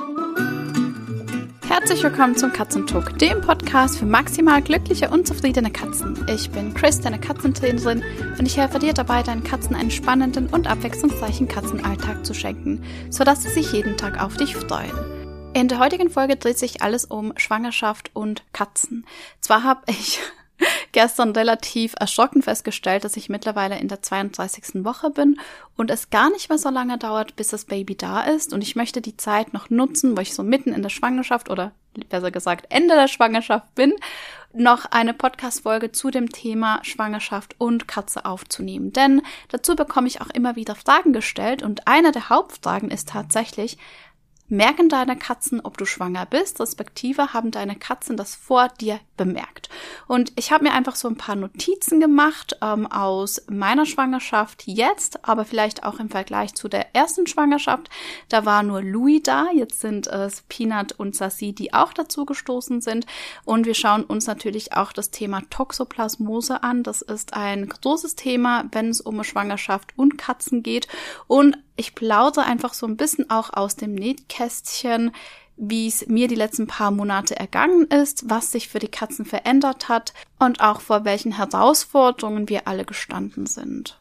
Herzlich willkommen zum Katzentalk, dem Podcast für maximal glückliche und zufriedene Katzen. Ich bin Chris, deine Katzentrainerin, und ich helfe dir dabei, deinen Katzen einen spannenden und abwechslungsreichen Katzenalltag zu schenken, sodass sie sich jeden Tag auf dich freuen. In der heutigen Folge dreht sich alles um Schwangerschaft und Katzen. Zwar habe ich gestern relativ erschrocken festgestellt, dass ich mittlerweile in der 32. Woche bin und es gar nicht mehr so lange dauert, bis das Baby da ist. Und ich möchte die Zeit noch nutzen, wo ich so mitten in der Schwangerschaft oder besser gesagt Ende der Schwangerschaft bin, noch eine Podcast-Folge zu dem Thema Schwangerschaft und Katze aufzunehmen. Denn dazu bekomme ich auch immer wieder Fragen gestellt und eine der Hauptfragen ist tatsächlich: Merken deine Katzen, ob du schwanger bist, respektive haben deine Katzen das vor dir bemerkt? Und ich habe mir einfach so ein paar Notizen gemacht aus meiner Schwangerschaft jetzt, aber vielleicht auch im Vergleich zu der ersten Schwangerschaft. Da war nur Louis da, jetzt sind es Peanut und Sassy, die auch dazu gestoßen sind. Und wir schauen uns natürlich auch das Thema Toxoplasmose an. Das ist ein großes Thema, wenn es um Schwangerschaft und Katzen geht. Und ich plaudere einfach so ein bisschen auch aus dem Nähkästchen, wie es mir die letzten paar Monate ergangen ist, was sich für die Katzen verändert hat und auch vor welchen Herausforderungen wir alle gestanden sind.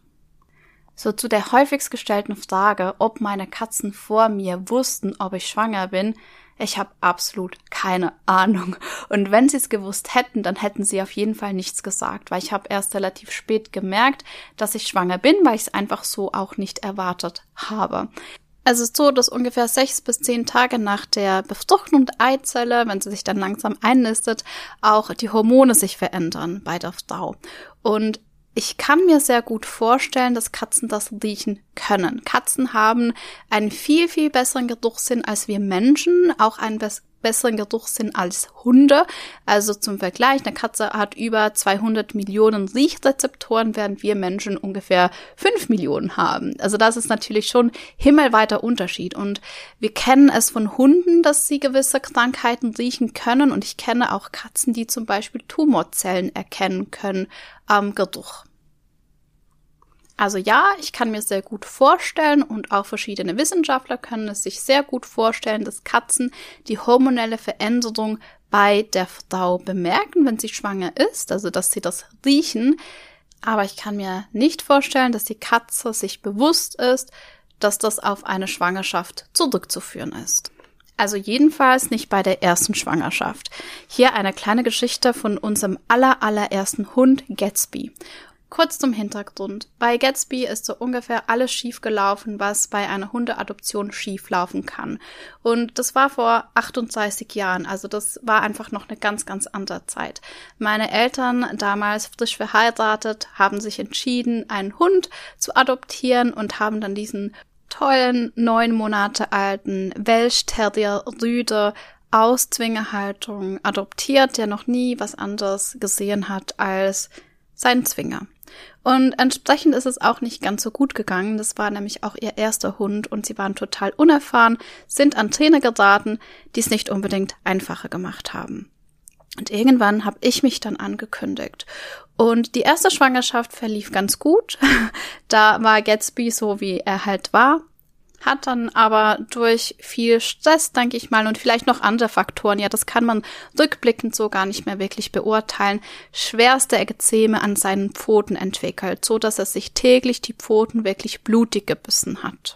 So zu der häufigst gestellten Frage, ob meine Katzen vor mir wussten, ob ich schwanger bin. Ich habe absolut keine Ahnung. Und wenn sie es gewusst hätten, dann hätten sie auf jeden Fall nichts gesagt, weil ich habe erst relativ spät gemerkt, dass ich schwanger bin, weil ich es einfach so auch nicht erwartet habe. Es ist so, dass ungefähr 6 bis 10 Tage nach der Befruchtung der Eizelle, wenn sie sich dann langsam einnistet, auch die Hormone sich verändern bei der Frau. Und ich kann mir sehr gut vorstellen, dass Katzen das riechen können. Katzen haben einen viel, viel besseren Geruchssinn als wir Menschen, auch einen besseren Geruchssinn als Hunde. Also zum Vergleich, eine Katze hat über 200 Millionen Riechrezeptoren, während wir Menschen ungefähr 5 Millionen haben. Also das ist natürlich schon himmelweiter Unterschied. Und wir kennen es von Hunden, dass sie gewisse Krankheiten riechen können. Und ich kenne auch Katzen, die zum Beispiel Tumorzellen erkennen können am Geruch. Also ja, ich kann mir sehr gut vorstellen und auch verschiedene Wissenschaftler können es sich sehr gut vorstellen, dass Katzen die hormonelle Veränderung bei der Frau bemerken, wenn sie schwanger ist, also dass sie das riechen. Aber ich kann mir nicht vorstellen, dass die Katze sich bewusst ist, dass das auf eine Schwangerschaft zurückzuführen ist. Also jedenfalls nicht bei der ersten Schwangerschaft. Hier eine kleine Geschichte von unserem allerersten Hund Gatsby. Kurz zum Hintergrund. Bei Gatsby ist so ungefähr alles schief gelaufen, was bei einer Hundeadoption schief laufen kann. Und das war vor 38 Jahren, also das war einfach noch eine ganz, ganz andere Zeit. Meine Eltern, damals frisch verheiratet, haben sich entschieden, einen Hund zu adoptieren und haben dann diesen tollen, 9 Monate alten Welsh Terrier Rüde aus Zwingerhaltung adoptiert, der noch nie was anderes gesehen hat als seinen Zwinger. Und entsprechend ist es auch nicht ganz so gut gegangen. Das war nämlich auch ihr erster Hund und sie waren total unerfahren, sind an Trainer geraten, die es nicht unbedingt einfacher gemacht haben. Und irgendwann habe ich mich dann angekündigt. Und die erste Schwangerschaft verlief ganz gut. Da war Gatsby so, wie er halt war. Hat dann aber durch viel Stress, denke ich mal, und vielleicht noch andere Faktoren, ja, das kann man rückblickend so gar nicht mehr wirklich beurteilen, schwerste Ekzeme an seinen Pfoten entwickelt, so dass er sich täglich die Pfoten wirklich blutig gebissen hat.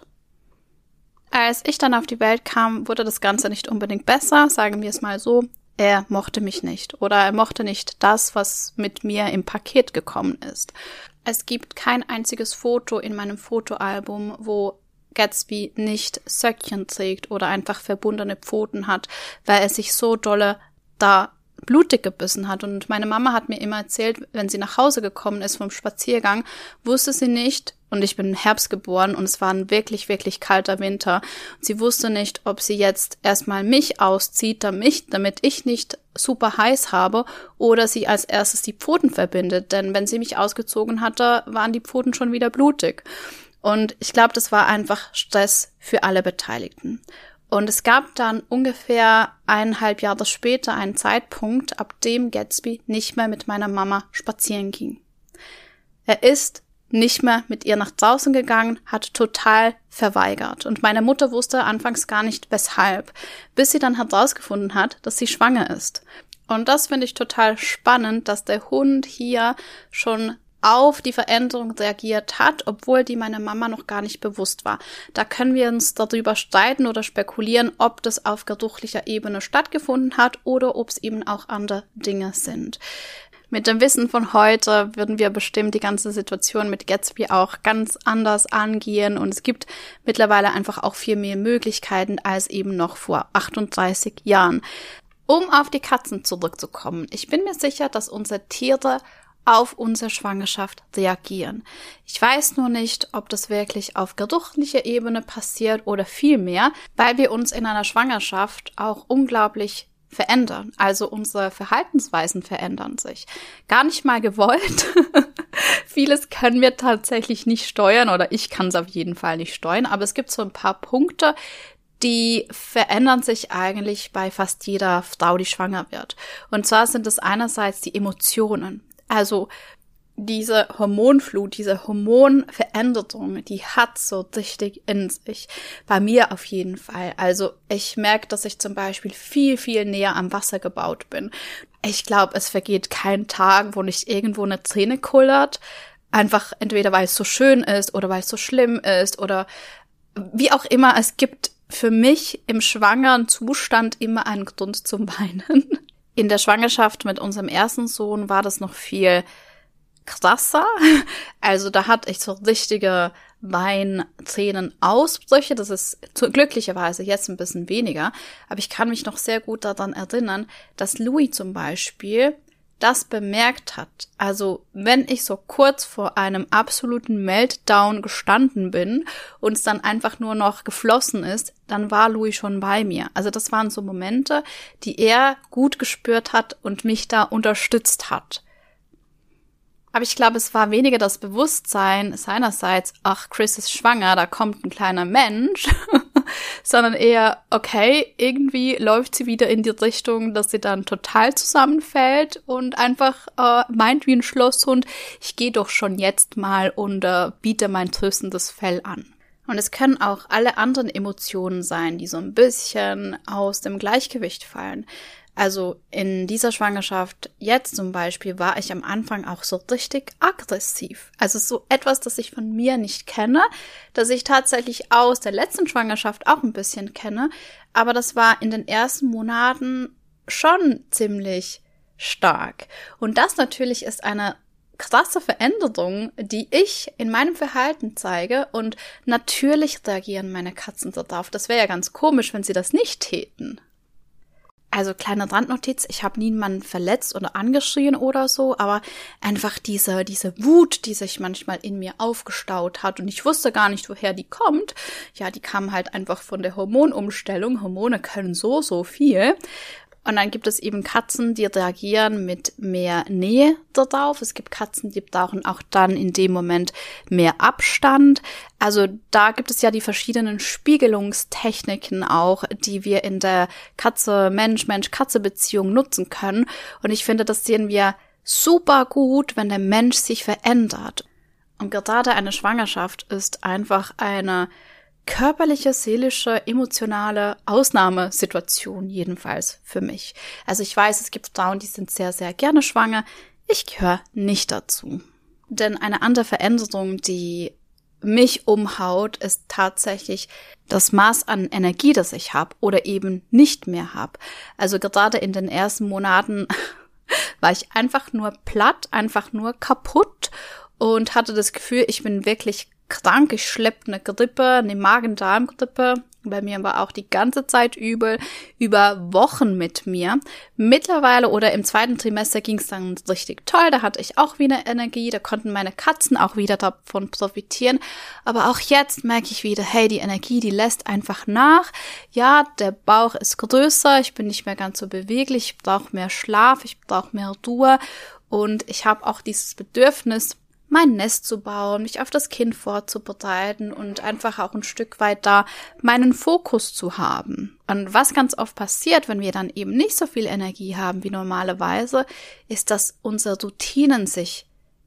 Als ich dann auf die Welt kam, wurde das Ganze nicht unbedingt besser, sagen wir es mal so. Er mochte mich nicht oder er mochte nicht das, was mit mir im Paket gekommen ist. Es gibt kein einziges Foto in meinem Fotoalbum, wo Gatsby nicht Söckchen trägt oder einfach verbundene Pfoten hat, weil er sich so dolle da blutig gebissen hat. Und meine Mama hat mir immer erzählt, wenn sie nach Hause gekommen ist vom Spaziergang, wusste sie nicht, und ich bin im Herbst geboren und es war ein wirklich, wirklich kalter Winter. Sie wusste nicht, ob sie jetzt erstmal mich auszieht, damit ich nicht super heiß habe, oder sie als erstes die Pfoten verbindet. Denn wenn sie mich ausgezogen hatte, waren die Pfoten schon wieder blutig. Und ich glaube, das war einfach Stress für alle Beteiligten. Und es gab dann ungefähr 1,5 Jahre später einen Zeitpunkt, ab dem Gatsby nicht mehr mit meiner Mama spazieren ging. Er ist nicht mehr mit ihr nach draußen gegangen, hat total verweigert. Und meine Mutter wusste anfangs gar nicht, weshalb, bis sie dann herausgefunden hat, dass sie schwanger ist. Und das finde ich total spannend, dass der Hund hier schon auf die Veränderung reagiert hat, obwohl die meiner Mama noch gar nicht bewusst war. Da können wir uns darüber streiten oder spekulieren, ob das auf geruchlicher Ebene stattgefunden hat oder ob es eben auch andere Dinge sind. Mit dem Wissen von heute würden wir bestimmt die ganze Situation mit Gatsby auch ganz anders angehen und es gibt mittlerweile einfach auch viel mehr Möglichkeiten als eben noch vor 38 Jahren. Um auf die Katzen zurückzukommen, ich bin mir sicher, dass unsere Tiere auf unsere Schwangerschaft reagieren. Ich weiß nur nicht, ob das wirklich auf geruchlicher Ebene passiert oder vielmehr, weil wir uns in einer Schwangerschaft auch unglaublich verändern. Also unsere Verhaltensweisen verändern sich. Gar nicht mal gewollt. Vieles können wir tatsächlich nicht steuern oder ich kann es auf jeden Fall nicht steuern, aber es gibt so ein paar Punkte, die verändern sich eigentlich bei fast jeder Frau, die schwanger wird. Und zwar sind es einerseits die Emotionen. Also diese Hormonflut, diese Hormonveränderung, die hat so richtig in sich. Bei mir auf jeden Fall. Also ich merke, dass ich zum Beispiel viel, viel näher am Wasser gebaut bin. Ich glaube, es vergeht kein Tag, wo nicht irgendwo eine Träne kullert. Einfach entweder, weil es so schön ist oder weil es so schlimm ist oder wie auch immer. Es gibt für mich im schwangeren Zustand immer einen Grund zum Weinen. In der Schwangerschaft mit unserem ersten Sohn war das noch viel krasser. Also da hatte ich so richtige Wein-Tränen-Ausbrüche. Das ist glücklicherweise jetzt ein bisschen weniger. Aber ich kann mich noch sehr gut daran erinnern, dass Louis zum Beispiel das bemerkt hat. Also wenn ich so kurz vor einem absoluten Meltdown gestanden bin und es dann einfach nur noch geflossen ist, dann war Louis schon bei mir. Also das waren so Momente, die er gut gespürt hat und mich da unterstützt hat. Aber ich glaube, es war weniger das Bewusstsein seinerseits, ach, Chris ist schwanger, da kommt ein kleiner Mensch, sondern eher, okay, irgendwie läuft sie wieder in die Richtung, dass sie dann total zusammenfällt und einfach meint wie ein Schlosshund, ich gehe doch schon jetzt mal und biete mein tröstendes Fell an. Und es können auch alle anderen Emotionen sein, die so ein bisschen aus dem Gleichgewicht fallen. Also in dieser Schwangerschaft jetzt zum Beispiel war ich am Anfang auch so richtig aggressiv. Also so etwas, das ich von mir nicht kenne, das ich tatsächlich aus der letzten Schwangerschaft auch ein bisschen kenne. Aber das war in den ersten Monaten schon ziemlich stark. Und das natürlich ist eine krasse Veränderung, die ich in meinem Verhalten zeige. Und natürlich reagieren meine Katzen darauf. Das wäre ja ganz komisch, wenn sie das nicht täten. Also kleine Randnotiz, ich habe niemanden verletzt oder angeschrien oder so, aber einfach diese Wut, die sich manchmal in mir aufgestaut hat und ich wusste gar nicht, woher die kommt. Ja, die kam halt einfach von der Hormonumstellung. Hormone können so viel. Und dann gibt es eben Katzen, die reagieren mit mehr Nähe darauf. Es gibt Katzen, die brauchen auch dann in dem Moment mehr Abstand. Also da gibt es ja die verschiedenen Spiegelungstechniken auch, die wir in der Katze-Mensch-Mensch-Katze-Beziehung nutzen können. Und ich finde, das sehen wir super gut, wenn der Mensch sich verändert. Und gerade eine Schwangerschaft ist einfach eine körperliche, seelische, emotionale Ausnahmesituation jedenfalls für mich. Also ich weiß, es gibt Frauen, die sind sehr, sehr gerne schwanger. Ich gehöre nicht dazu. Denn eine andere Veränderung, die mich umhaut, ist tatsächlich das Maß an Energie, das ich habe oder eben nicht mehr habe. Also gerade in den ersten Monaten war ich einfach nur platt, einfach nur kaputt und hatte das Gefühl, ich bin wirklich krank, ich schleppe eine Grippe, eine Magen-Darm-Grippe. Bei mir war auch die ganze Zeit übel, über Wochen mit mir. Mittlerweile oder im zweiten Trimester ging es dann richtig toll, da hatte ich auch wieder Energie, da konnten meine Katzen auch wieder davon profitieren. Aber auch jetzt merke ich wieder, hey, die Energie, die lässt einfach nach. Ja, der Bauch ist größer, ich bin nicht mehr ganz so beweglich, ich brauche mehr Schlaf, ich brauche mehr Ruhe und ich habe auch dieses Bedürfnis, mein Nest zu bauen, mich auf das Kind vorzubereiten und einfach auch ein Stück weit da meinen Fokus zu haben. Und was ganz oft passiert, wenn wir dann eben nicht so viel Energie haben wie normalerweise, ist, dass unsere Routinen sich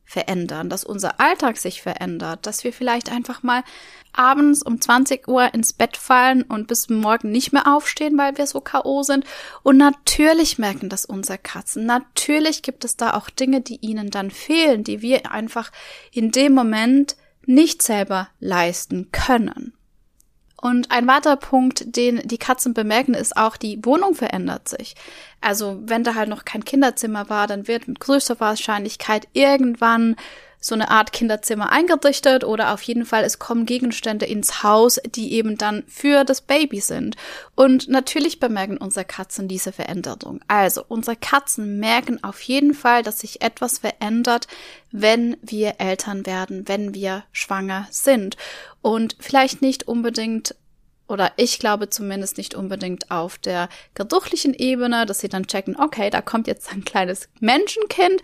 verändern, dass unser Alltag sich verändert, dass wir vielleicht einfach mal abends um 20 Uhr ins Bett fallen und bis morgen nicht mehr aufstehen, weil wir so K.O. sind. Und natürlich merken das unsere Katzen. Natürlich gibt es da auch Dinge, die ihnen dann fehlen, die wir einfach in dem Moment nicht selber leisten können. Und ein weiterer Punkt, den die Katzen bemerken, ist auch, die Wohnung verändert sich. Also wenn da halt noch kein Kinderzimmer war, dann wird mit größter Wahrscheinlichkeit irgendwann so eine Art Kinderzimmer eingerichtet oder auf jeden Fall, es kommen Gegenstände ins Haus, die eben dann für das Baby sind. Und natürlich bemerken unsere Katzen diese Veränderung. Also unsere Katzen merken auf jeden Fall, dass sich etwas verändert, wenn wir Eltern werden, wenn wir schwanger sind. Und vielleicht nicht unbedingt, oder ich glaube zumindest nicht unbedingt auf der geruchlichen Ebene, dass sie dann checken, okay, da kommt jetzt ein kleines Menschenkind,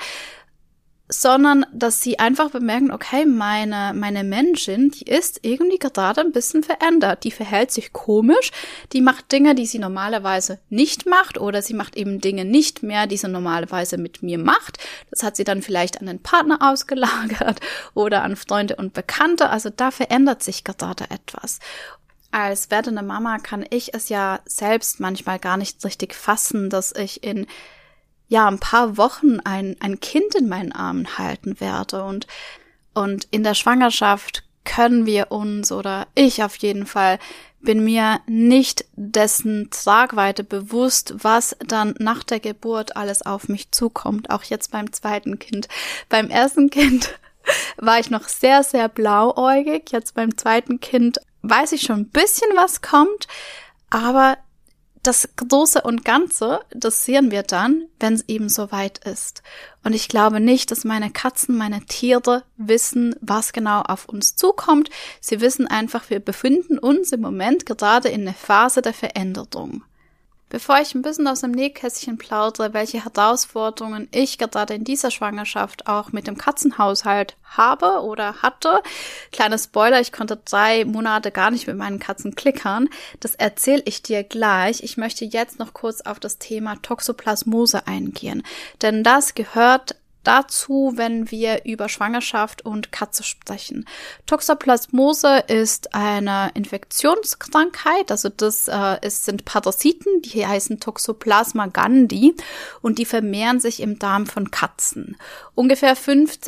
sondern dass sie einfach bemerken, okay, meine Menschin, die ist irgendwie gerade ein bisschen verändert. Die verhält sich komisch, die macht Dinge, die sie normalerweise nicht macht, oder sie macht eben Dinge nicht mehr, die sie normalerweise mit mir macht. Das hat sie dann vielleicht an den Partner ausgelagert oder an Freunde und Bekannte. Also da verändert sich gerade etwas. Als werdende Mama kann ich es ja selbst manchmal gar nicht richtig fassen, dass ich in ein paar Wochen ein Kind in meinen Armen halten werde. Und in der Schwangerschaft können wir uns, oder ich auf jeden Fall, bin mir nicht dessen Tragweite bewusst, was dann nach der Geburt alles auf mich zukommt. Auch jetzt beim zweiten Kind. Beim ersten Kind war ich noch sehr, sehr blauäugig. Jetzt beim zweiten Kind weiß ich schon ein bisschen, was kommt, aber das Große und Ganze, das sehen wir dann, wenn es eben soweit ist. Und ich glaube nicht, dass meine Katzen, meine Tiere wissen, was genau auf uns zukommt. Sie wissen einfach, wir befinden uns im Moment gerade in einer Phase der Veränderung. Bevor ich ein bisschen aus dem Nähkästchen plaudere, welche Herausforderungen ich gerade in dieser Schwangerschaft auch mit dem Katzenhaushalt habe oder hatte, kleiner Spoiler, ich konnte 3 Monate gar nicht mit meinen Katzen klickern, das erzähle ich dir gleich. Ich möchte jetzt noch kurz auf das Thema Toxoplasmose eingehen, denn das gehört dazu, wenn wir über Schwangerschaft und Katze sprechen. Toxoplasmose ist eine Infektionskrankheit, also sind Parasiten, die heißen Toxoplasma gondii und die vermehren sich im Darm von Katzen. Ungefähr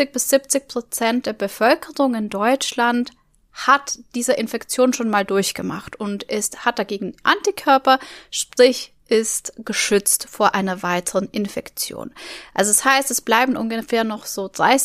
50-70% der Bevölkerung in Deutschland hat diese Infektion schon mal durchgemacht und hat dagegen Antikörper, sprich ist geschützt vor einer weiteren Infektion. Also das heißt, es bleiben ungefähr noch so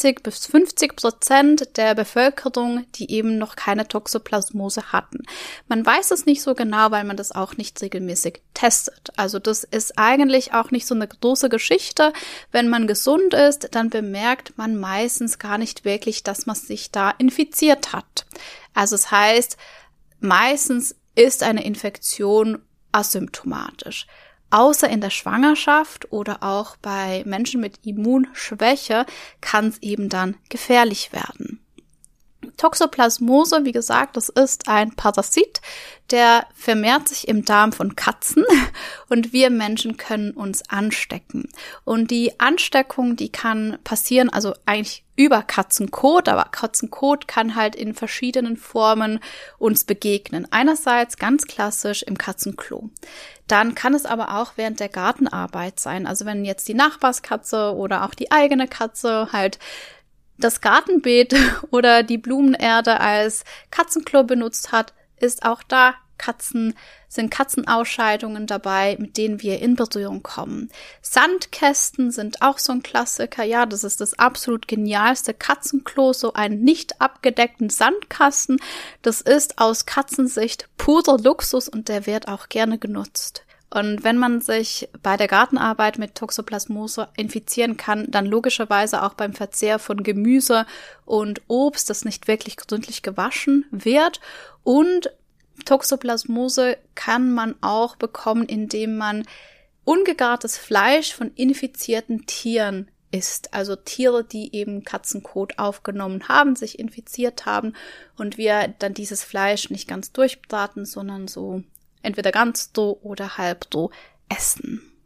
30-50% der Bevölkerung, die eben noch keine Toxoplasmose hatten. Man weiß es nicht so genau, weil man das auch nicht regelmäßig testet. Also das ist eigentlich auch nicht so eine große Geschichte. Wenn man gesund ist, dann bemerkt man meistens gar nicht wirklich, dass man sich da infiziert hat. Also es heißt, meistens ist eine Infektion asymptomatisch. Außer in der Schwangerschaft oder auch bei Menschen mit Immunschwäche kann es eben dann gefährlich werden. Toxoplasmose, wie gesagt, das ist ein Parasit, der vermehrt sich im Darm von Katzen und wir Menschen können uns anstecken. Und die Ansteckung, die kann passieren, also eigentlich über Katzenkot, aber Katzenkot kann halt in verschiedenen Formen uns begegnen. Einerseits ganz klassisch im Katzenklo. Dann kann es aber auch während der Gartenarbeit sein. Also wenn jetzt die Nachbarskatze oder auch die eigene Katze halt das Gartenbeet oder die Blumenerde als Katzenklo benutzt hat, ist auch da sind Katzenausscheidungen dabei, mit denen wir in Berührung kommen. Sandkästen sind auch so ein Klassiker. Ja, das ist das absolut genialste Katzenklo, so einen nicht abgedeckten Sandkasten. Das ist aus Katzensicht purer Luxus und der wird auch gerne genutzt. Und wenn man sich bei der Gartenarbeit mit Toxoplasmose infizieren kann, dann logischerweise auch beim Verzehr von Gemüse und Obst, das nicht wirklich gründlich gewaschen wird. Und Toxoplasmose kann man auch bekommen, indem man ungegartes Fleisch von infizierten Tieren isst. Also Tiere, die eben Katzenkot aufgenommen haben, sich infiziert haben und wir dann dieses Fleisch nicht ganz durchbraten, sondern so entweder ganz roh oder halb roh essen.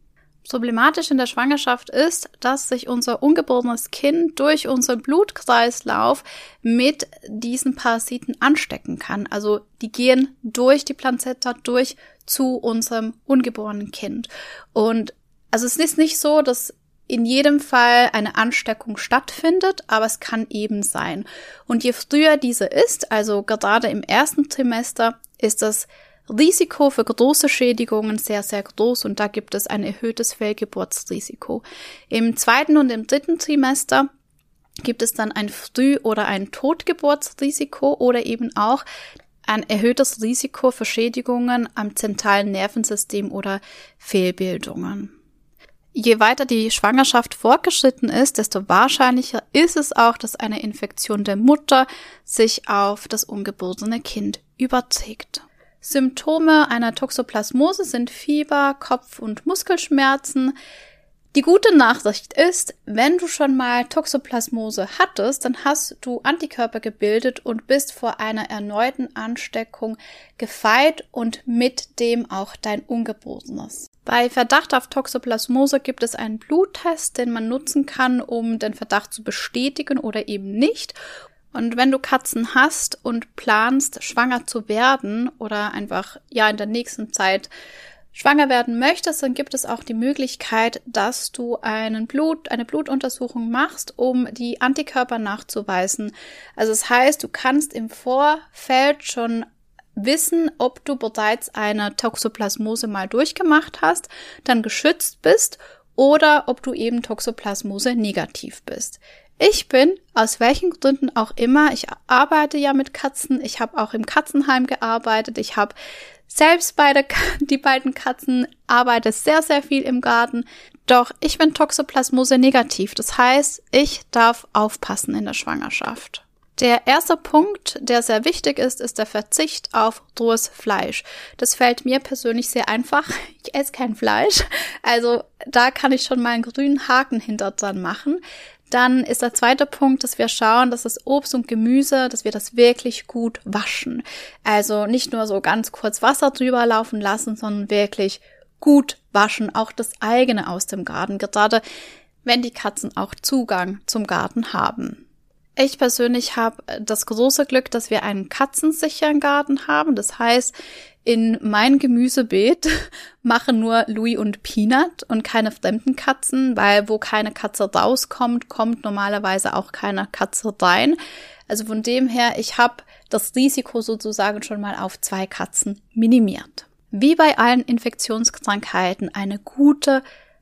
Problematisch in der Schwangerschaft ist, dass sich unser ungeborenes Kind durch unseren Blutkreislauf mit diesen Parasiten anstecken kann. Also die gehen durch die Plazenta durch zu unserem ungeborenen Kind. Und also es ist nicht so, dass in jedem Fall eine Ansteckung stattfindet, aber es kann eben sein. Und je früher diese ist, also gerade im ersten Trimester, ist das Risiko für große Schädigungen sehr, sehr groß und da gibt es ein erhöhtes Fehlgeburtsrisiko. Im zweiten und im dritten Trimester gibt es dann ein Früh- oder ein Totgeburtsrisiko oder eben auch ein erhöhtes Risiko für Schädigungen am zentralen Nervensystem oder Fehlbildungen. Je weiter die Schwangerschaft fortgeschritten ist, desto wahrscheinlicher ist es auch, dass eine Infektion der Mutter sich auf das ungeborene Kind überträgt. Symptome einer Toxoplasmose sind Fieber, Kopf- und Muskelschmerzen. Die gute Nachricht ist, wenn du schon mal Toxoplasmose hattest, dann hast du Antikörper gebildet und bist vor einer erneuten Ansteckung gefeit und mit dem auch dein Ungeborenes. Bei Verdacht auf Toxoplasmose gibt es einen Bluttest, den man nutzen kann, um den Verdacht zu bestätigen oder eben nicht. Und wenn du Katzen hast und planst, schwanger zu werden oder einfach in der nächsten Zeit schwanger werden möchtest, dann gibt es auch die Möglichkeit, dass du eine Blutuntersuchung machst, um die Antikörper nachzuweisen. Also das heißt, du kannst im Vorfeld schon wissen, ob du bereits eine Toxoplasmose mal durchgemacht hast, dann geschützt bist oder ob du eben Toxoplasmose negativ bist. Ich bin, aus welchen Gründen auch immer, ich arbeite ja mit Katzen, ich habe auch im Katzenheim gearbeitet, ich habe selbst die beiden Katzen, arbeite sehr, sehr viel im Garten, doch ich bin Toxoplasmose negativ, das heißt, ich darf aufpassen in der Schwangerschaft. Der erste Punkt, der sehr wichtig ist, ist der Verzicht auf rohes Fleisch. Das fällt mir persönlich sehr einfach. Ich esse kein Fleisch, also da kann ich schon mal einen grünen Haken hinter dran machen. Dann ist der zweite Punkt, dass wir schauen, dass das Obst und Gemüse, dass wir das wirklich gut waschen. Also nicht nur so ganz kurz Wasser drüber laufen lassen, sondern wirklich gut waschen, auch das eigene aus dem Garten, gerade wenn die Katzen auch Zugang zum Garten haben. Ich persönlich habe das große Glück, dass wir einen katzensicheren Garten haben. Das heißt, in mein Gemüsebeet machen nur Louis und Peanut und keine fremden Katzen, weil wo keine Katze rauskommt, kommt normalerweise auch keine Katze rein. Also von dem her, ich habe das Risiko sozusagen schon mal auf 2 Katzen minimiert. Wie bei allen Infektionskrankheiten, eine gute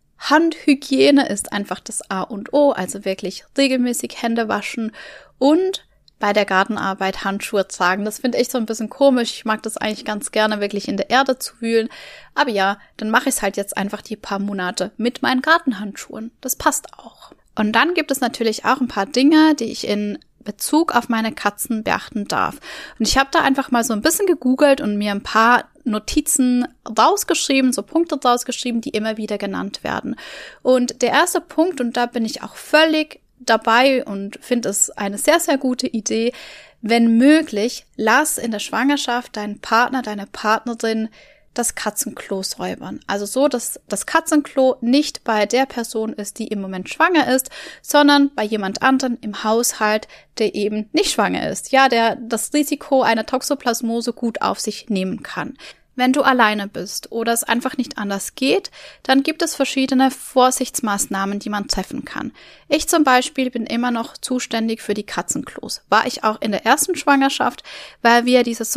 Handhygiene ist einfach das A und O, also wirklich regelmäßig Hände waschen und bei der Gartenarbeit Handschuhe tragen. Das finde ich so ein bisschen komisch. Ich mag das eigentlich ganz gerne, wirklich in der Erde zu wühlen. Aber ja, dann mache ich es halt jetzt einfach die paar Monate mit meinen Gartenhandschuhen. Das passt auch. Und dann gibt es natürlich auch ein paar Dinge, die ich in Bezug auf meine Katzen beachten darf. Und ich habe da einfach mal so ein bisschen gegoogelt und mir ein paar Notizen rausgeschrieben, so Punkte rausgeschrieben, die immer wieder genannt werden. Und der erste Punkt, und da bin ich auch völlig dabei und finde es eine sehr, sehr gute Idee, wenn möglich, lass in der Schwangerschaft deinen Partner, deine Partnerin das Katzenklo säubern. Also so, dass das Katzenklo nicht bei der Person ist, die im Moment schwanger ist, sondern bei jemand anderen im Haushalt, der eben nicht schwanger ist. Ja, der das Risiko einer Toxoplasmose gut auf sich nehmen kann. Wenn du alleine bist oder es einfach nicht anders geht, dann gibt es verschiedene Vorsichtsmaßnahmen, die man treffen kann. Ich zum Beispiel bin immer noch zuständig für die Katzenklos. War ich auch in der ersten Schwangerschaft, weil wir diese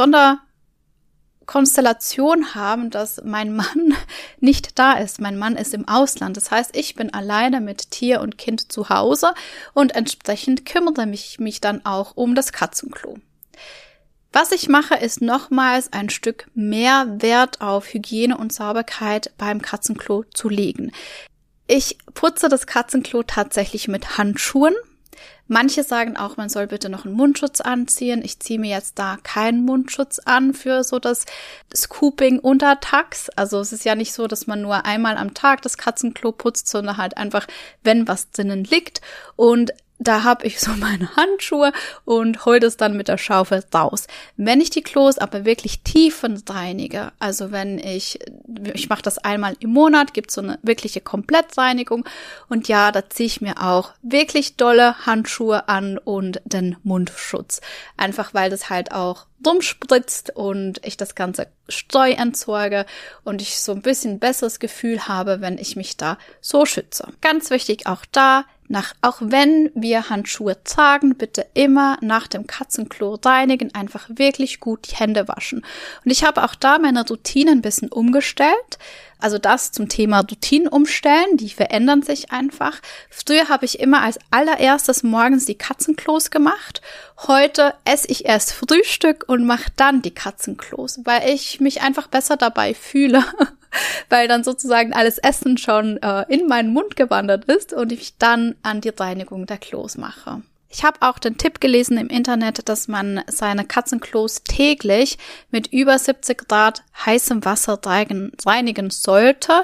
Sonderkonstellation haben, dass mein Mann nicht da ist. Mein Mann ist im Ausland. Das heißt, ich bin alleine mit Tier und Kind zu Hause und entsprechend kümmere ich mich dann auch um das Katzenklo. Was ich mache, ist nochmals ein Stück mehr Wert auf Hygiene und Sauberkeit beim Katzenklo zu legen. Ich putze das Katzenklo tatsächlich mit Handschuhen. Manche sagen auch, man soll bitte noch einen Mundschutz anziehen. Ich ziehe mir jetzt da keinen Mundschutz an für so das Scooping untertags. Also es ist ja nicht so, dass man nur einmal am Tag das Katzenklo putzt, sondern halt einfach, wenn was drinnen liegt. Und da habe ich so meine Handschuhe und hole das dann mit der Schaufel raus. Wenn ich die Klos aber wirklich tiefend reinige, also wenn ich mache das einmal im Monat, gibt es so eine wirkliche Komplettreinigung und ja, da ziehe ich mir auch wirklich dolle Handschuhe an und den Mundschutz. Einfach weil das halt auch rumspritzt und ich das ganze Streu entsorge und ich so ein bisschen besseres Gefühl habe, wenn ich mich da so schütze. Ganz wichtig auch da, auch wenn wir Handschuhe tragen, bitte immer nach dem Katzenklo reinigen, einfach wirklich gut die Hände waschen. Und ich habe auch da meine Routine ein bisschen umgestellt. Also das zum Thema Routinen umstellen, die verändern sich einfach. Früher habe ich immer als allererstes morgens die Katzenklos gemacht. Heute esse ich erst Frühstück und mache dann die Katzenklos, weil ich mich einfach besser dabei fühle. Weil dann sozusagen alles Essen schon in meinen Mund gewandert ist und ich dann an die Reinigung der Klos mache. Ich habe auch den Tipp gelesen im Internet, dass man seine Katzenklos täglich mit über 70 Grad heißem Wasser reinigen sollte.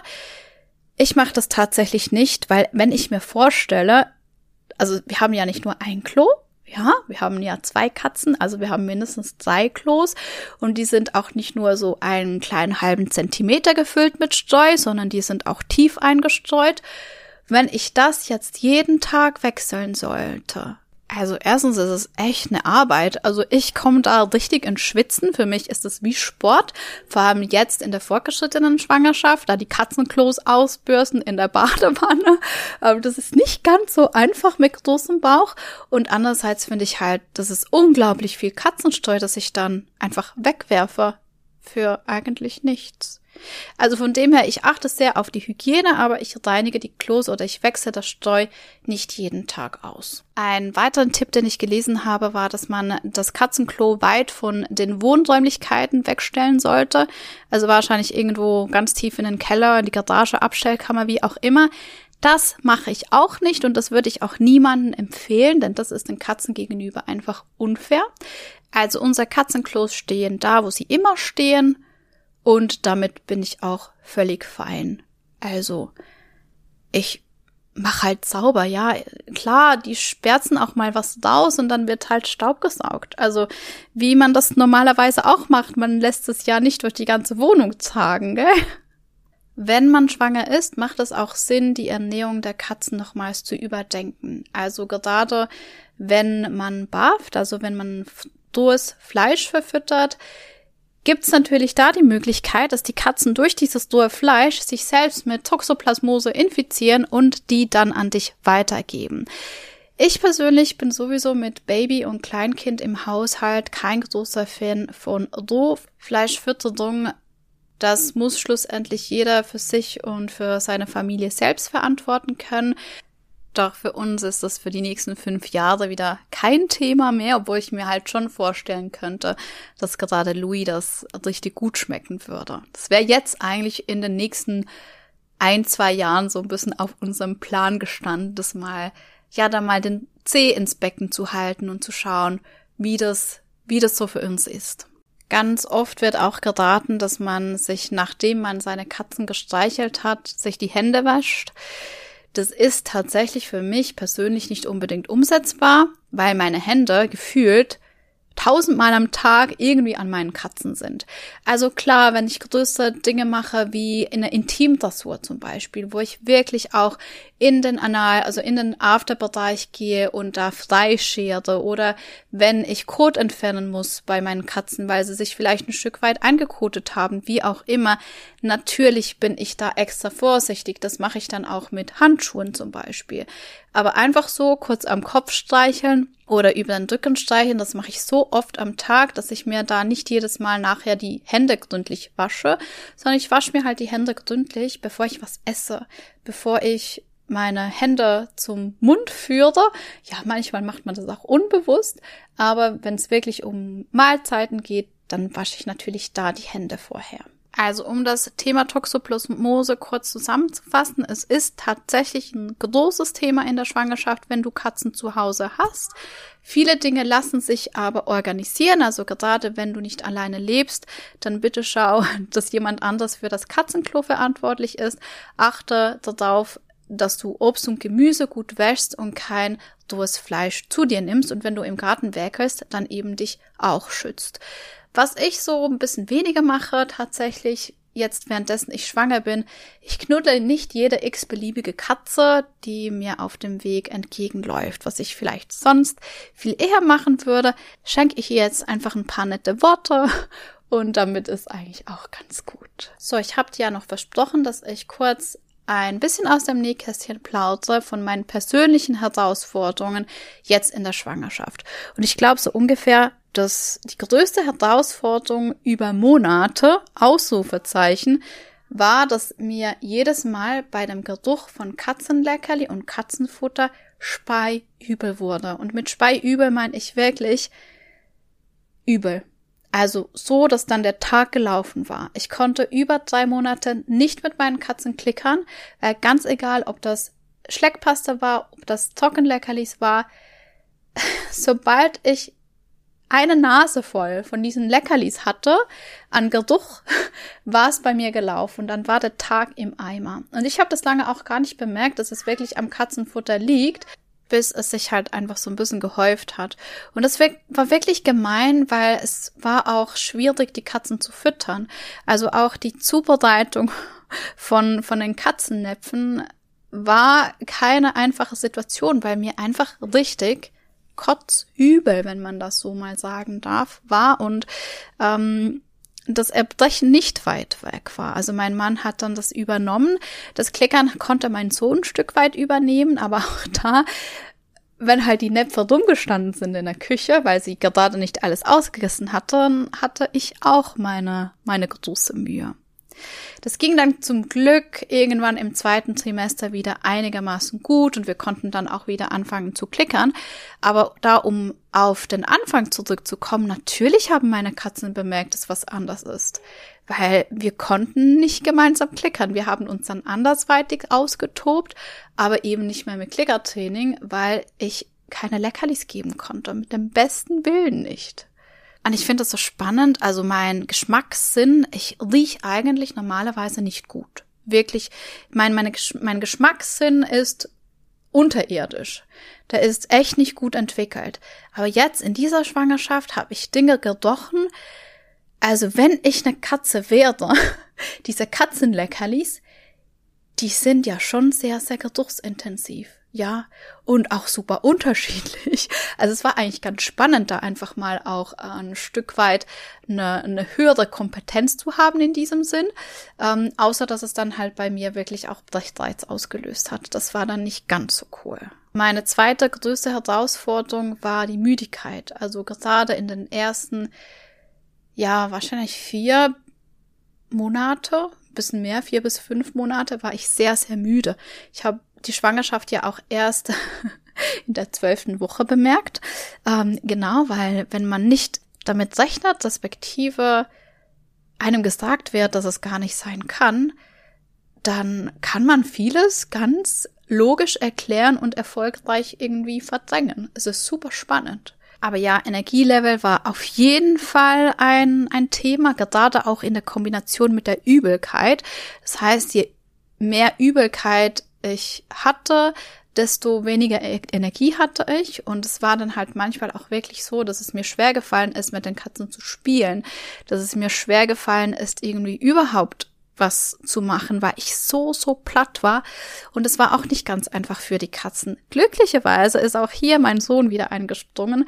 Ich mache das tatsächlich nicht, weil wenn ich mir vorstelle, also wir haben ja nicht nur ein Klo, ja, wir haben ja 2 Katzen, also wir haben mindestens 3 Klos und die sind auch nicht nur so einen kleinen halben Zentimeter gefüllt mit Streu, sondern die sind auch tief eingestreut. Wenn ich das jetzt jeden Tag wechseln sollte, also erstens ist es echt eine Arbeit, also ich komme da richtig ins Schwitzen, für mich ist es wie Sport, vor allem jetzt in der fortgeschrittenen Schwangerschaft, da die Katzenklos ausbürsten in der Badewanne, aber das ist nicht ganz so einfach mit großem Bauch und andererseits finde ich halt, das ist unglaublich viel Katzenstreu, das ich dann einfach wegwerfe für eigentlich nichts. Also von dem her, ich achte sehr auf die Hygiene, aber ich reinige die Klos oder ich wechsle das Streu nicht jeden Tag aus. Ein weiterer Tipp, den ich gelesen habe, war, dass man das Katzenklo weit von den Wohnräumlichkeiten wegstellen sollte. Also wahrscheinlich irgendwo ganz tief in den Keller, in die Garage, Abstellkammer, wie auch immer. Das mache ich auch nicht und das würde ich auch niemandem empfehlen, denn das ist den Katzen gegenüber einfach unfair. Also unsere Katzenklos stehen da, wo sie immer stehen. Und damit bin ich auch völlig fein. Also, ich mache halt sauber, ja. Klar, die sperzen auch mal was raus und dann wird halt Staub gesaugt. Also, wie man das normalerweise auch macht, man lässt es ja nicht durch die ganze Wohnung tragen, gell? Wenn man schwanger ist, macht es auch Sinn, die Ernährung der Katzen nochmals zu überdenken. Also gerade wenn man barft, also wenn man rohes Fleisch verfüttert, gibt es natürlich da die Möglichkeit, dass die Katzen durch dieses rohe Fleisch sich selbst mit Toxoplasmose infizieren und die dann an dich weitergeben. Ich persönlich bin sowieso mit Baby und Kleinkind im Haushalt kein großer Fan von Rohfleischfütterung. Das muss schlussendlich jeder für sich und für seine Familie selbst verantworten können. Doch für uns ist das für die nächsten 5 Jahre wieder kein Thema mehr, obwohl ich mir halt schon vorstellen könnte, dass gerade Louis das richtig gut schmecken würde. Das wäre jetzt eigentlich in den nächsten 1-2 Jahren so ein bisschen auf unserem Plan gestanden, das mal, ja, da mal den Zeh ins Becken zu halten und zu schauen, wie das so für uns ist. Ganz oft wird auch geraten, dass man sich, nachdem man seine Katzen gestreichelt hat, sich die Hände wäscht. Das ist tatsächlich für mich persönlich nicht unbedingt umsetzbar, weil meine Hände gefühlt 1000-mal am Tag irgendwie an meinen Katzen sind. Also klar, wenn ich größere Dinge mache, wie in der Intimdressur zum Beispiel, wo ich wirklich auch in den also in den Afterbereich gehe und da freischere oder wenn ich Kot entfernen muss bei meinen Katzen, weil sie sich vielleicht ein Stück weit eingekotet haben, wie auch immer, natürlich bin ich da extra vorsichtig. Das mache ich dann auch mit Handschuhen zum Beispiel. Aber einfach so kurz am Kopf streicheln oder über den Rücken streicheln, das mache ich so oft am Tag, dass ich mir da nicht jedes Mal nachher die Hände gründlich wasche, sondern ich wasche mir halt die Hände gründlich, bevor ich was esse, bevor ich meine Hände zum Mund führe. Ja, manchmal macht man das auch unbewusst, aber wenn es wirklich um Mahlzeiten geht, dann wasche ich natürlich da die Hände vorher. Also um das Thema Toxoplasmose kurz zusammenzufassen, es ist tatsächlich ein großes Thema in der Schwangerschaft, wenn du Katzen zu Hause hast. Viele Dinge lassen sich aber organisieren, also gerade wenn du nicht alleine lebst, dann bitte schau, dass jemand anders für das Katzenklo verantwortlich ist. Achte darauf, dass du Obst und Gemüse gut wäschst und kein du das Fleisch zu dir nimmst und wenn du im Garten werkelst, dann eben dich auch schützt. Was ich so ein bisschen weniger mache tatsächlich, jetzt währenddessen ich schwanger bin, ich knuddle nicht jede x-beliebige Katze, die mir auf dem Weg entgegenläuft. Was ich vielleicht sonst viel eher machen würde, schenke ich ihr jetzt einfach ein paar nette Worte und damit ist eigentlich auch ganz gut. So, ich habe dir ja noch versprochen, dass ich kurz ein bisschen aus dem Nähkästchen plaudere von meinen persönlichen Herausforderungen jetzt in der Schwangerschaft. Und ich glaube so ungefähr, dass die größte Herausforderung über Monate, Ausrufezeichen, war, dass mir jedes Mal bei dem Geruch von Katzenleckerli und Katzenfutter speiübel wurde. Und mit speiübel meine ich wirklich übel. Also so, dass dann der Tag gelaufen war. Ich konnte über 3 Monate nicht mit meinen Katzen klickern, weil ganz egal, ob das Schleckpasta war, ob das Trockenleckerlis war, sobald ich eine Nase voll von diesen Leckerlis hatte, an Geruch, war es bei mir gelaufen und dann war der Tag im Eimer. Und ich habe das lange auch gar nicht bemerkt, dass es wirklich am Katzenfutter liegt, bis es sich halt einfach so ein bisschen gehäuft hat. Und das war wirklich gemein, weil es war auch schwierig, die Katzen zu füttern. Also auch die Zubereitung von den Katzennäpfen war keine einfache Situation, weil mir einfach richtig kotzübel, wenn man das so mal sagen darf, war und das Erbrechen nicht weit weg war. Also mein Mann hat dann das übernommen. Das Klickern konnte mein Sohn ein Stück weit übernehmen, aber auch da, wenn halt die Näpfe rumgestanden sind in der Küche, weil sie gerade nicht alles ausgegessen hatten, hatte ich auch meine große Mühe. Das ging dann zum Glück irgendwann im 2. Trimester wieder einigermaßen gut und wir konnten dann auch wieder anfangen zu klickern. Aber da, um auf den Anfang zurückzukommen, natürlich haben meine Katzen bemerkt, dass was anders ist. Weil wir konnten nicht gemeinsam klickern. Wir haben uns dann andersweitig ausgetobt, aber eben nicht mehr mit Klickertraining, weil ich keine Leckerlis geben konnte. Mit dem besten Willen nicht. Und ich finde das so spannend, also mein Geschmackssinn, ich rieche eigentlich normalerweise nicht gut. Wirklich, mein Geschmackssinn ist unterirdisch. Der ist echt nicht gut entwickelt. Aber jetzt in dieser Schwangerschaft habe ich Dinge gerochen. Also wenn ich eine Katze wäre, diese Katzenleckerlis, die sind ja schon sehr, sehr geruchsintensiv. Ja, und auch super unterschiedlich. Also es war eigentlich ganz spannend, da einfach mal auch ein Stück weit eine höhere Kompetenz zu haben in diesem Sinn. Außer, dass es dann halt bei mir wirklich auch Brechreiz ausgelöst hat. Das war dann nicht ganz so cool. Meine zweite größte Herausforderung war die Müdigkeit. Also gerade in den ersten, ja, wahrscheinlich 4 Monate, ein bisschen mehr, 4 bis 5 Monate, war ich sehr, sehr müde. Ich habe die Schwangerschaft ja auch erst in der 12. Woche bemerkt. Genau, weil wenn man nicht damit rechnet, respektive einem gesagt wird, dass es gar nicht sein kann, dann kann man vieles ganz logisch erklären und erfolgreich irgendwie verdrängen. Es ist super spannend. Aber ja, Energielevel war auf jeden Fall ein Thema, gerade auch in der Kombination mit der Übelkeit. Das heißt, je mehr Übelkeit ich hatte, desto weniger Energie hatte ich und es war dann halt manchmal auch wirklich so, dass es mir schwer gefallen ist, mit den Katzen zu spielen, dass es mir schwer gefallen ist, irgendwie überhaupt was zu machen, weil ich so platt war und es war auch nicht ganz einfach für die Katzen. Glücklicherweise ist auch hier mein Sohn wieder eingesprungen.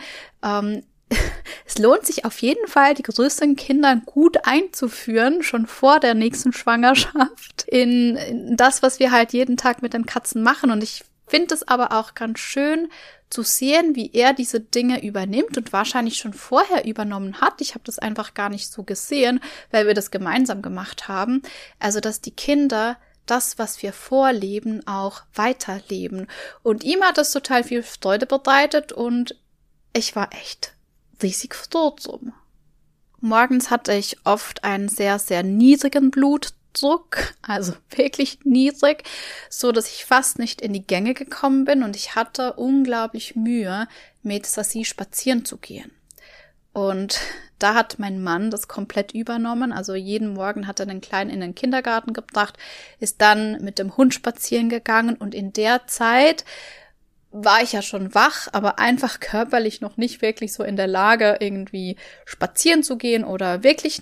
Es lohnt sich auf jeden Fall, die größeren Kinder gut einzuführen, schon vor der nächsten Schwangerschaft, in das, was wir halt jeden Tag mit den Katzen machen. Und ich finde es aber auch ganz schön zu sehen, wie er diese Dinge übernimmt und wahrscheinlich schon vorher übernommen hat. Ich habe das einfach gar nicht so gesehen, weil wir das gemeinsam gemacht haben. Also, dass die Kinder das, was wir vorleben, auch weiterleben. Und ihm hat das total viel Freude bereitet und ich war echt riesig froh drum. Morgens hatte ich oft einen sehr, sehr niedrigen Blutdruck, also wirklich niedrig, so dass ich fast nicht in die Gänge gekommen bin und ich hatte unglaublich Mühe, mit Sassi spazieren zu gehen. Und da hat mein Mann das komplett übernommen, also jeden Morgen hat er den Kleinen in den Kindergarten gebracht, ist dann mit dem Hund spazieren gegangen und in der Zeit war ich ja schon wach, aber einfach körperlich noch nicht wirklich so in der Lage, irgendwie spazieren zu gehen oder wirklich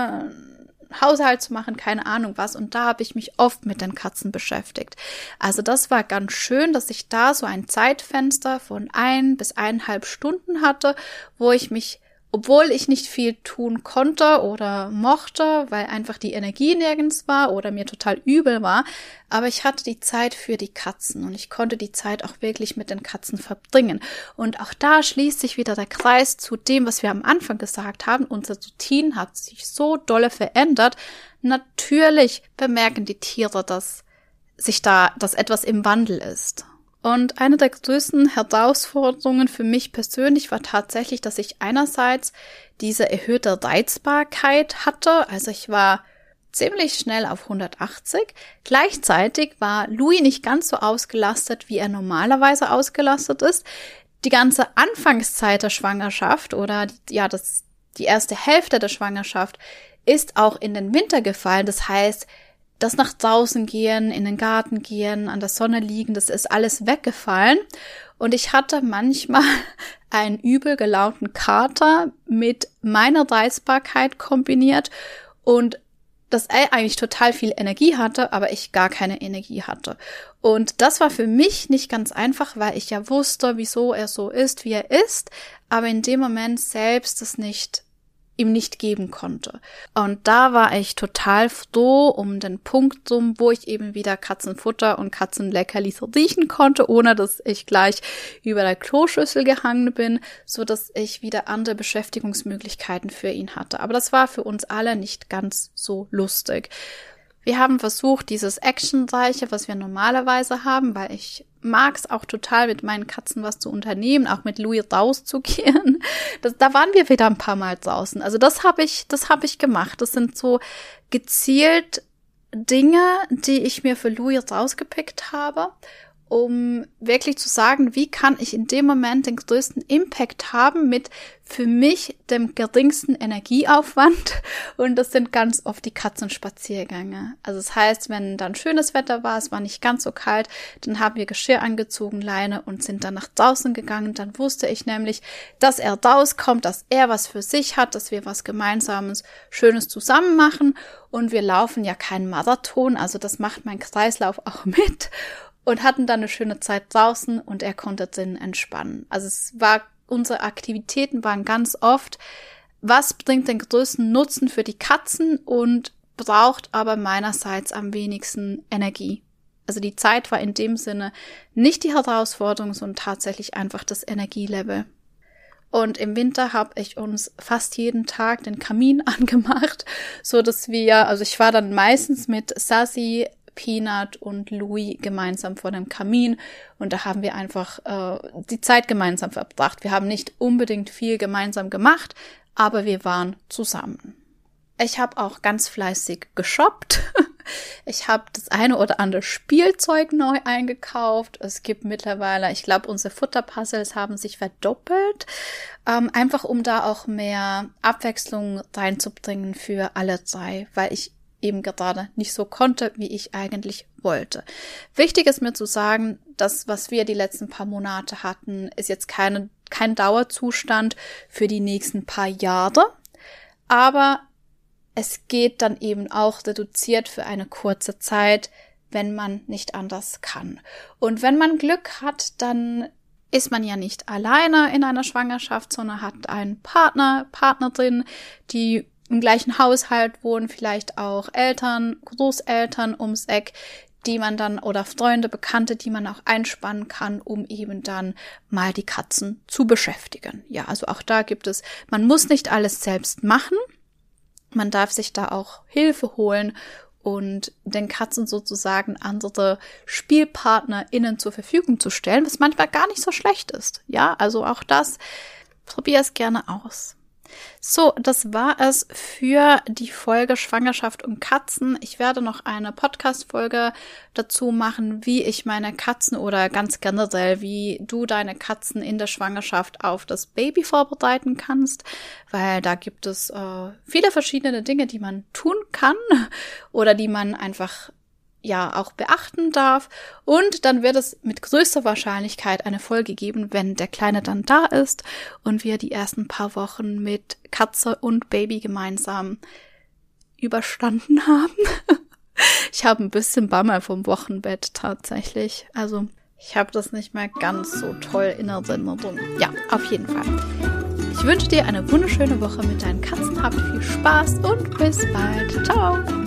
Haushalt zu machen, keine Ahnung was. Und da habe ich mich oft mit den Katzen beschäftigt. Also das war ganz schön, dass ich da so ein Zeitfenster von 1 bis 1,5 Stunden hatte, wo ich mich, obwohl ich nicht viel tun konnte oder mochte, weil einfach die Energie nirgends war oder mir total übel war, aber ich hatte die Zeit für die Katzen und ich konnte die Zeit auch wirklich mit den Katzen verbringen. Und auch da schließt sich wieder der Kreis zu dem, was wir am Anfang gesagt haben. Unser Routine hat sich so dolle verändert. Natürlich bemerken die Tiere, dass etwas im Wandel ist. Und eine der größten Herausforderungen für mich persönlich war tatsächlich, dass ich einerseits diese erhöhte Reizbarkeit hatte. Also ich war ziemlich schnell auf 180. Gleichzeitig war Louis nicht ganz so ausgelastet, wie er normalerweise ausgelastet ist. Die ganze Anfangszeit der Schwangerschaft oder die erste Hälfte der Schwangerschaft ist auch in den Winter gefallen. Das heißt, das nach draußen gehen, in den Garten gehen, an der Sonne liegen, das ist alles weggefallen. Und ich hatte manchmal einen übel gelaunten Kater mit meiner Reizbarkeit kombiniert und dass er eigentlich total viel Energie hatte, aber ich gar keine Energie hatte. Und das war für mich nicht ganz einfach, weil ich ja wusste, wieso er so ist, wie er ist, aber in dem Moment selbst ihm nicht geben konnte. Und da war ich total froh um den Punkt, wo ich eben wieder Katzenfutter und Katzenleckerlis riechen konnte, ohne dass ich gleich über der Kloschüssel gehangen bin, so dass ich wieder andere Beschäftigungsmöglichkeiten für ihn hatte. Aber das war für uns alle nicht ganz so lustig. Wir haben versucht, dieses Actionreiche, was wir normalerweise haben, weil ich mag es auch total, mit meinen Katzen was zu unternehmen, auch mit Louis rauszugehen. Da waren wir wieder ein paar Mal draußen. Also das habe ich gemacht. Das sind so gezielt Dinge, die ich mir für Louis rausgepickt habe, um wirklich zu sagen, wie kann ich in dem Moment den größten Impact haben mit für mich dem geringsten Energieaufwand. Und das sind ganz oft die Katzenspaziergänge. Also das heißt, wenn dann schönes Wetter war, es war nicht ganz so kalt, dann haben wir Geschirr angezogen, Leine und sind dann nach draußen gegangen. Dann wusste ich nämlich, dass er rauskommt, dass er was für sich hat, dass wir was Gemeinsames, Schönes zusammen machen. Und wir laufen ja keinen Marathon, also das macht mein Kreislauf auch mit. Und hatten dann eine schöne Zeit draußen und er konnte drin entspannen. Also unsere Aktivitäten waren ganz oft, was bringt den größten Nutzen für die Katzen und braucht aber meinerseits am wenigsten Energie. Also die Zeit war in dem Sinne nicht die Herausforderung, sondern tatsächlich einfach das Energielevel. Und im Winter habe ich uns fast jeden Tag den Kamin angemacht, so dass ich war dann meistens mit Sassy, Peanut und Louis gemeinsam vor dem Kamin und da haben wir einfach die Zeit gemeinsam verbracht. Wir haben nicht unbedingt viel gemeinsam gemacht, aber wir waren zusammen. Ich habe auch ganz fleißig geshoppt. Ich habe das eine oder andere Spielzeug neu eingekauft. Es gibt mittlerweile, ich glaube, unsere Futterpuzzles haben sich verdoppelt, einfach um da auch mehr Abwechslung reinzubringen für alle drei, weil ich eben gerade nicht so konnte, wie ich eigentlich wollte. Wichtig ist mir zu sagen, das, was wir die letzten paar Monate hatten, ist jetzt kein Dauerzustand für die nächsten paar Jahre, aber es geht dann eben auch reduziert für eine kurze Zeit, wenn man nicht anders kann. Und wenn man Glück hat, dann ist man ja nicht alleine in einer Schwangerschaft, sondern hat einen Partnerin, die im gleichen Haushalt wohnen, vielleicht auch Eltern, Großeltern ums Eck, die man dann oder Freunde, Bekannte, die man auch einspannen kann, um eben dann mal die Katzen zu beschäftigen. Ja, also auch da man muss nicht alles selbst machen. Man darf sich da auch Hilfe holen und den Katzen sozusagen andere SpielpartnerInnen zur Verfügung zu stellen, was manchmal gar nicht so schlecht ist. Ja, also auch das, probier es gerne aus. So, das war es für die Folge Schwangerschaft und Katzen. Ich werde noch eine Podcast-Folge dazu machen, wie ich meine Katzen oder ganz generell, wie du deine Katzen in der Schwangerschaft auf das Baby vorbereiten kannst, weil da gibt es viele verschiedene Dinge, die man tun kann oder die man einfach ja auch beachten darf. Und dann wird es mit größter Wahrscheinlichkeit eine Folge geben, wenn der Kleine dann da ist und wir die ersten paar Wochen mit Katze und Baby gemeinsam überstanden haben. Ich habe ein bisschen Bammel vom Wochenbett tatsächlich. Also ich habe das nicht mehr ganz so toll in Erinnerung. Ja, auf jeden Fall. Ich wünsche dir eine wunderschöne Woche mit deinen Katzen. Habt viel Spaß und bis bald. Ciao!